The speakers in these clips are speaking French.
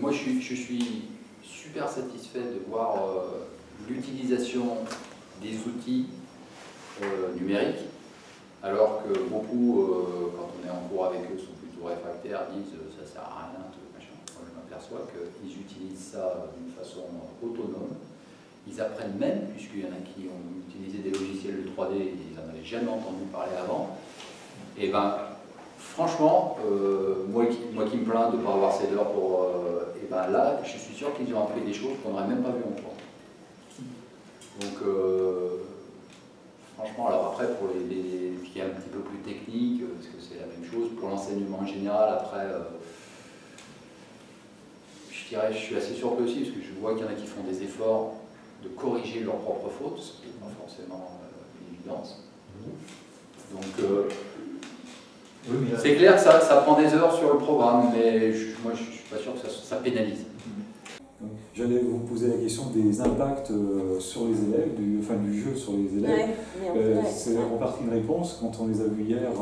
moi je suis super satisfait de voir l'utilisation des outils numériques, alors que beaucoup, quand on est en cours avec eux, sont plutôt réfractaires, disent ça sert à rien, tout machin. Moi je m'aperçois qu'ils utilisent ça d'une façon autonome. Ils apprennent même, puisqu'il y en a qui ont utilisé des logiciels de 3D, ils n'en avaient jamais entendu parler avant. Et ben, franchement, moi qui me plains de ne pas avoir ces heures pour... et ben là, je suis sûr qu'ils ont appris des choses qu'on n'aurait même pas vues en cours. Donc, franchement, alors après, pour les qui est un petit peu plus technique, parce que c'est la même chose, pour l'enseignement en général, après, je dirais, je suis assez surpris aussi, parce que je vois qu'il y en a qui font des efforts de corriger leurs propres fautes, ce qui n'est pas forcément une évidence. Donc, oui, c'est clair que ça prend des heures sur le programme, mais moi je ne suis pas sûr que ça pénalise. J'allais vous poser la question des impacts sur les élèves, du jeu sur les élèves. Ouais, c'est en partie une réponse quand on les a vus hier.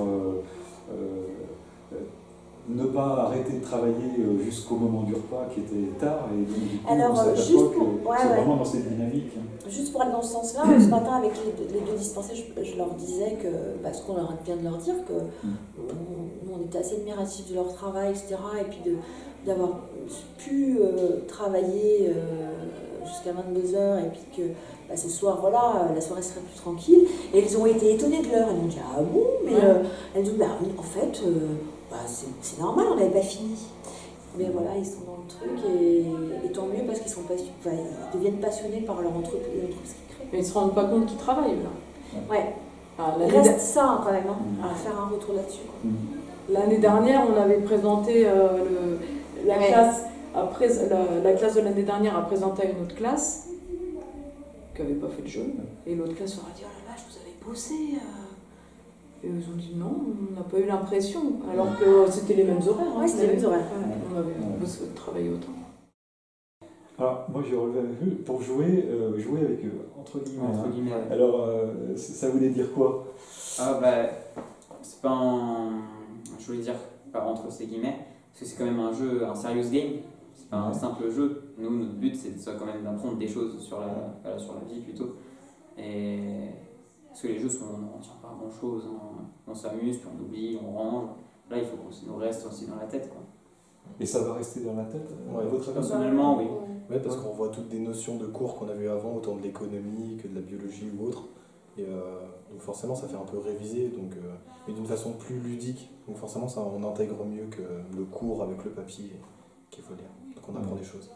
Ne pas arrêter de travailler jusqu'au moment du repas qui était tard, et donc du coup on s'aperçoit que c'est vraiment dans cette dynamique. Juste pour aller dans ce sens-là, ce matin avec les deux dispensés, je leur disais que, ce qu'on vient de leur dire, que nous on était assez admiratifs de leur travail, etc. Et puis d'avoir pu travailler jusqu'à 22h et puis que ce soir, voilà, la soirée serait plus tranquille. Et ils ont été étonnés de l'heure. Elles m'ont dit ah bon, mais elles disent en fait, c'est normal, on n'avait pas fini. Mais voilà, ils sont dans le truc et tant mieux parce qu'ils sont ils deviennent passionnés par leur entreprise qu'ils créent. Mais ils ne se rendent pas compte qu'ils travaillent là. Ouais. Il reste ça quand même, à faire un retour là-dessus. L'année dernière, on avait présenté la classe. Après, la classe de l'année dernière a présenté à une autre classe qui n'avait pas fait le jeu. Et l'autre classe leur a dit oh là là, je vous avais bossé. Et ils ont dit non, on n'a pas eu l'impression, alors que c'était les mêmes horaires. Oui, c'était les mêmes horaires. On avait travaillé autant. Alors, moi j'ai relevé avec eux pour jouer avec eux, entre guillemets. Alors, ça voulait dire quoi? C'est pas un. Je voulais dire, pas entre ces guillemets, parce que c'est quand même un jeu, un serious game, c'est pas un simple jeu. Nous, notre but, c'est quand même d'apprendre des choses sur la vie plutôt. Et. Parce que les jeux, on n'en retient pas grand chose, on s'amuse, puis on oublie, on range. Là, il faut que ça nous reste aussi dans la tête, quoi. Et ça va rester dans la tête, votre avis? Personnellement, oui. Oui, parce qu'on voit toutes des notions de cours qu'on a vues avant, autant de l'économie que de la biologie ou autre. Et donc forcément, ça fait un peu réviser, mais d'une façon plus ludique. Donc forcément, on intègre mieux que le cours avec le papier qu'il faut lire. Donc on apprend des choses.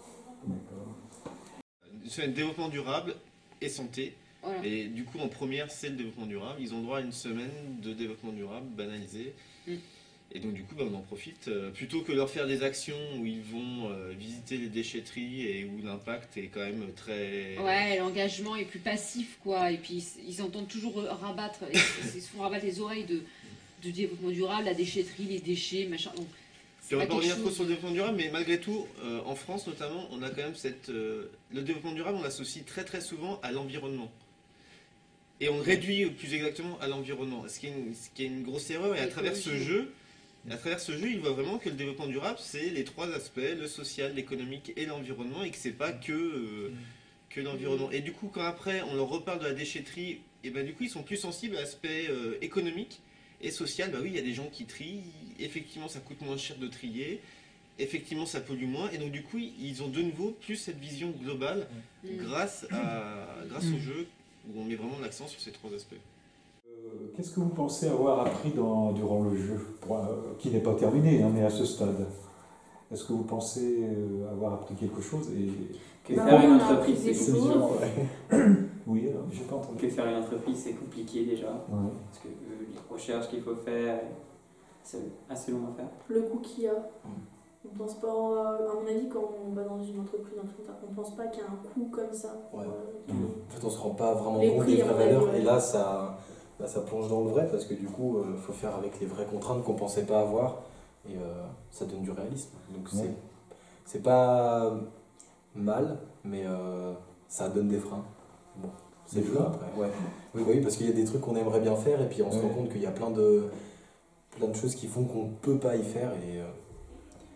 C'est le développement durable et santé. Voilà. Et du coup, en première, c'est le développement durable. Ils ont droit à une semaine de développement durable banalisé. Et donc, du coup, on en profite. Plutôt que leur faire des actions où ils vont visiter les déchetteries et où l'impact est quand même très... Ouais, l'engagement est plus passif, quoi. Et puis, ils entendent toujours ils se font rabattre les oreilles de développement durable, la déchetterie, les déchets, machin. Donc, on va pas revenir trop sur le développement durable, mais malgré tout, en France notamment, on a quand même le développement durable, on l'associe très très souvent à l'environnement. Et on réduit plus exactement à l'environnement, ce qui est une grosse erreur. Et à travers ce jeu, il voit vraiment que le développement durable, c'est les trois aspects, le social, l'économique et l'environnement, et que c'est pas que l'environnement. Et du coup, quand après on leur reparle de la déchetterie, et ben du coup ils sont plus sensibles à l'aspect économique et social. Bah oui, il y a des gens qui trient, effectivement ça coûte moins cher de trier, effectivement ça pollue moins, et donc du coup ils ont de nouveau plus cette vision globale grâce au jeu, où on met vraiment l'accent sur ces trois aspects. Qu'est-ce que vous pensez avoir appris durant le jeu, qui n'est pas terminé, mais à ce stade? Est-ce que vous pensez avoir appris quelque chose Que faire une entreprise, c'est compliqué. Oui, alors, j'ai pas entendu. Que faire une entreprise, c'est compliqué déjà. Ouais. Parce que les recherches qu'il faut faire, c'est assez long à faire. Le coût qu'il y a. On pense pas, à mon avis, quand on va dans une entreprise, on pense pas qu'il y a un coût comme ça. Ouais. En fait, on se rend pas vraiment compte des vraies valeurs. Et là, ça plonge dans le vrai parce que du coup, il faut faire avec les vraies contraintes qu'on pensait pas avoir. Et ça donne du réalisme. Donc c'est pas mal, mais ça donne des freins. Bon, c'est le jeu après. Ouais. Oui, parce qu'il y a des trucs qu'on aimerait bien faire et puis on se rend compte qu'il y a plein de choses qui font qu'on peut pas y faire. Et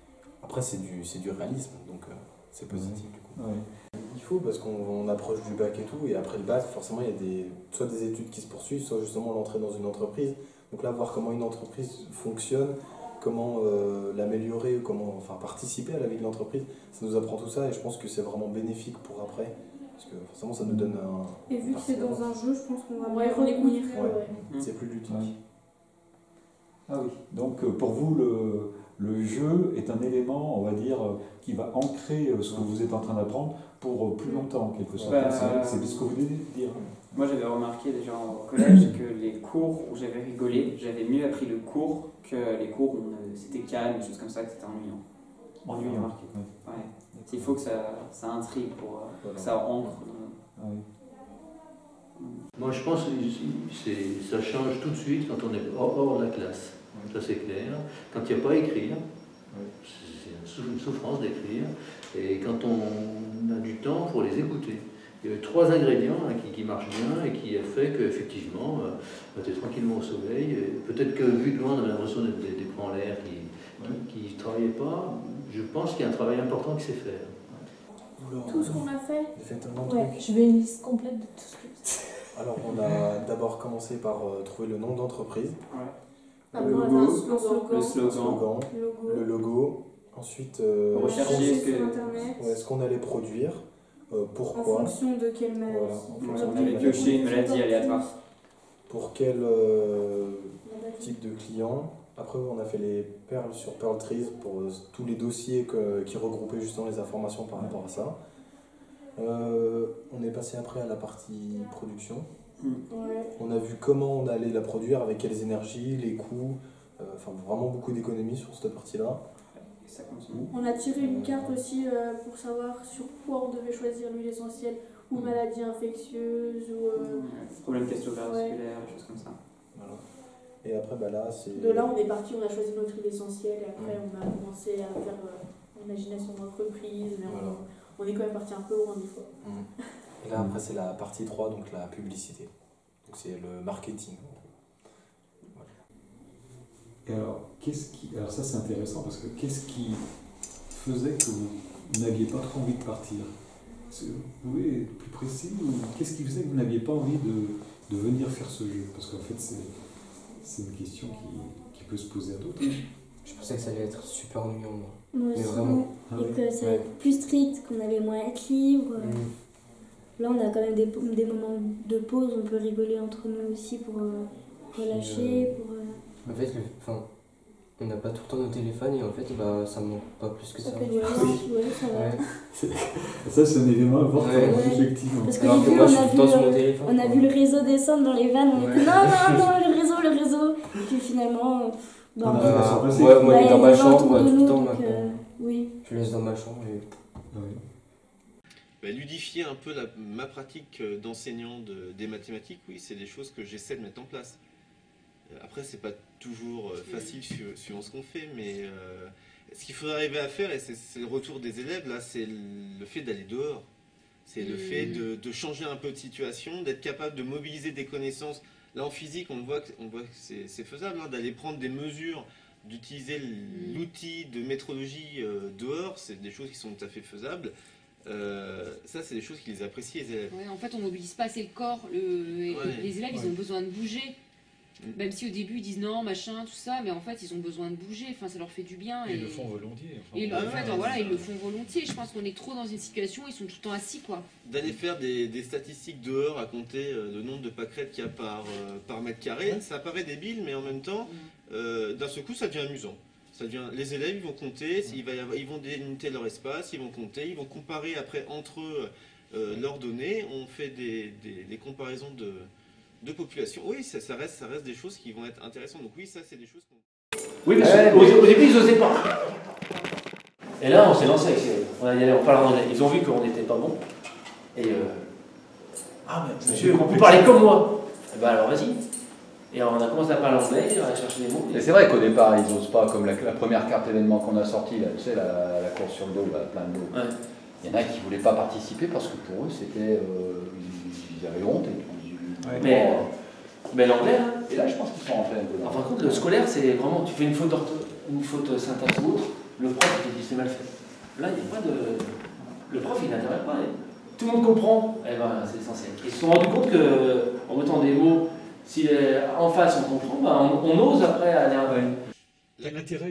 Après, c'est du réalisme, donc c'est positif du coup. Ouais. Il faut, parce qu'on approche du bac et tout, et après le bac, forcément, il y a soit des études qui se poursuivent, soit justement l'entrée dans une entreprise. Donc là, voir comment une entreprise fonctionne, comment l'améliorer, comment participer à la vie de l'entreprise, ça nous apprend tout ça, et je pense que c'est vraiment bénéfique pour après, parce que forcément, ça nous donne un... Et vu que c'est dans un jeu, je pense qu'on va Ouais, mieux on écoute. retenir. Ouais. C'est plus ludique. Ouais. Ah oui. Donc pour vous, le jeu est un élément, on va dire, qui va ancrer ce que vous êtes en train d'apprendre pour plus longtemps, en quelque sorte. C'est ce que vous venez de dire. Moi, j'avais remarqué déjà au collège que les cours où j'avais rigolé, j'avais mieux appris le cours que les cours où c'était calme, des choses comme ça, que c'était ennuyant. Ennuyant. Ouais. Il faut que ça intrigue pour que ça ancre. Ah oui. Moi, je pense que ça change tout de suite quand on est hors de la classe. Ça, c'est clair. Quand il n'y a pas à écrire, c'est une souffrance d'écrire. Et quand on a du temps pour les écouter. Il y avait 3 ingrédients qui marchent bien et qui a fait qu'effectivement, tu es tranquillement au soleil. Peut-être que vu de loin, on avait l'impression d'être des prends en l'air qui ne travaillaient pas. Je pense qu'il y a un travail important qui s'est fait. Tout ce qu'on a fait. Je veux une liste complète de tout ce que... Alors, on a d'abord commencé par trouver le nom d'entreprise, Après, le on a fait un slogan, le logo, ensuite rechercher sur Internet. ce qu'on allait produire, En pourquoi, fonction de quelle maladie. On avait pioché une maladie aléatoire. pour quel type de client. Après, on a fait les perles sur Pearl Trees pour tous les dossiers qui regroupaient justement les informations par rapport à ça. On est passé après à la partie production. Ouais. On a vu comment on allait la produire, avec quelles énergies, les coûts, vraiment beaucoup d'économies sur cette partie-là. Et ça continue. On a tiré une carte aussi pour savoir sur quoi on devait choisir l'huile essentielle, ou maladies infectieuses, ou... Problèmes cardiovasculaires, des choses comme ça. Voilà. Et après, là, c'est... De là, on est parti, on a choisi notre huile essentielle, et après, on a commencé à faire l'imagination d'entreprise, mais Voilà. on est quand même parti un peu loin des fois. Et là, après, c'est la partie 3, donc la publicité. Donc c'est le marketing. Voilà. Et alors ça c'est intéressant parce que qu'est-ce qui faisait que vous n'aviez pas trop envie de partir? Vous pouvez être plus précis, ou qu'est-ce qui faisait que vous n'aviez pas envie de venir faire ce jeu? Parce qu'en fait c'est une question qui peut se poser à d'autres. Je pensais que ça allait être super ennuyant, moi. Moi Mais aussi. vraiment. Et que ça allait être plus strict, qu'on avait moins à être libre. Là, on a quand même des moments de pause, on peut rigoler entre nous aussi pour relâcher. En fait, on n'a pas tout le temps nos téléphones et en fait, ça me manque pas plus que ça. Ça fait du ouais, ça va. Ouais. Ça c'est un élément important, Ouais. effectivement. Parce Alors qu'au que début, moi, je suis tout le temps sur mon téléphone. on a vu le réseau descendre dans les vannes, on Ouais. était non, le réseau. Et puis finalement, On a fait la surprise. moi, il il y est a dans ma des gens chambre autour de tout nous, le temps donc maintenant. oui. Je le laisse dans ma chambre et... Ludifier un peu ma pratique d'enseignant des mathématiques, oui, c'est des choses que j'essaie de mettre en place. Après, c'est pas toujours facile suivant ce qu'on fait, mais ce qu'il faudrait arriver à faire, et c'est le retour des élèves, là, c'est le fait d'aller dehors. C'est le fait de changer un peu de situation, d'être capable de mobiliser des connaissances. Là, en physique, on voit que c'est faisable, hein, d'aller prendre des mesures, d'utiliser l'outil de métrologie dehors, c'est des choses qui sont tout à fait faisables. Ça, c'est des choses qu'ils apprécient, les élèves. Ouais, en fait, on mobilise pas assez le corps. Les élèves, ils ont besoin de bouger. Même si au début ils disent non, machin, tout ça, mais en fait ils ont besoin de bouger, enfin ça leur fait du bien. Ils le font volontiers. Et en fait, voilà, ils le font volontiers. Je pense qu'on est trop dans une situation où ils sont tout le temps assis, quoi. D'aller faire des statistiques dehors, à compter le nombre de pâquerettes qu'il y a par mètre carré, ça paraît débile, mais en même temps, d'un seul coup, ça devient amusant. Les élèves, ils vont compter, ils vont délimiter leur espace, ils vont compter, ils vont comparer après entre eux leurs données. On fait des comparaisons de population. Oui, ça reste des choses qui vont être intéressantes. Donc oui, ça, c'est des choses qu'on... Oui, parce qu'au début, ils n'osaient pas. Et là, on s'est lancé avec on a dit, allez, on parle en anglais. Ils ont vu qu'on n'était pas bon. Et mais monsieur, vous parlez comme moi. Eh ben alors, vas-y. Et on a commencé à parler anglais, on a cherché des mots. Et c'est vrai qu'au départ, ils n'osent pas, comme la première carte événement qu'on a sortie, là, tu sais, la course sur le dos, là, plein de dos. Ouais. Il y en a qui ne voulaient pas participer parce que pour eux, c'était. Ils avaient honte. Mais l'anglais, hein, et là, je pense qu'ils sont rentrés un peu. en fin de compte, le scolaire, c'est vraiment, tu fais une faute d'orthographe. une faute syntaxe ou autre, le prof te dit c'est mal fait. Là, il n'y a pas de. Le prof, il n'intervient pas. Tout le monde comprend, eh ben, c'est essentiel. Ils se sont rendus compte qu'en mettant des mots, si en face on comprend, ben, on ose après aller un peu. L'intérêt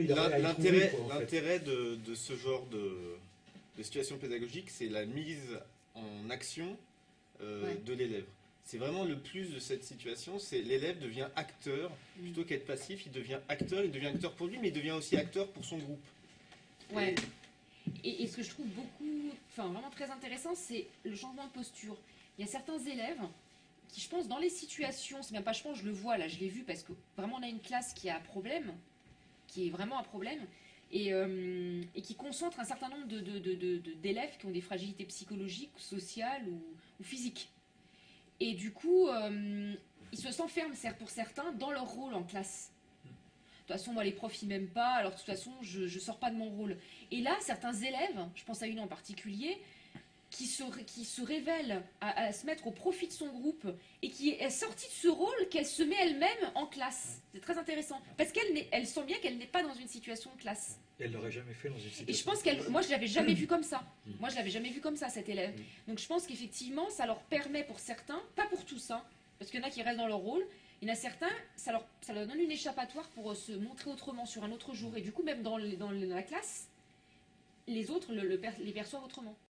de ce genre de situation pédagogique, c'est la mise en action de l'élève. C'est vraiment le plus de cette situation, c'est l'élève devient acteur, plutôt qu'être passif, il devient acteur pour lui, mais il devient aussi acteur pour son groupe. Ouais. Et ce que je trouve vraiment très intéressant, c'est le changement de posture. Il y a certains élèves qui, je pense, dans les situations, c'est même pas je pense, je le vois là, je l'ai vu parce que vraiment on a une classe qui a un problème, qui est vraiment un problème, et qui concentre un certain nombre d'élèves qui ont des fragilités psychologiques, sociales ou physiques. Et du coup, ils se s'enferment pour certains dans leur rôle en classe. De toute façon, moi, les profs, ils m'aiment pas, alors de toute façon, je sors pas de mon rôle. Et là, certains élèves, je pense à une en particulier, qui se révèle à se mettre au profit de son groupe et qui est sortie de ce rôle qu'elle se met elle-même en classe. C'est très intéressant. Parce qu'elle sent bien qu'elle n'est pas dans une situation de classe. Elle l'aurait jamais fait dans une situation. Et je pense moi, je l'avais jamais vu comme ça. Moi, je l'avais jamais vu comme ça, cet élève. Donc, je pense qu'effectivement, ça leur permet pour certains, pas pour tous, hein, parce qu'il y en a qui restent dans leur rôle. Il y en a certains, ça leur donne une échappatoire pour se montrer autrement sur un autre jour. Et du coup, même dans la classe, les autres les perçoivent autrement.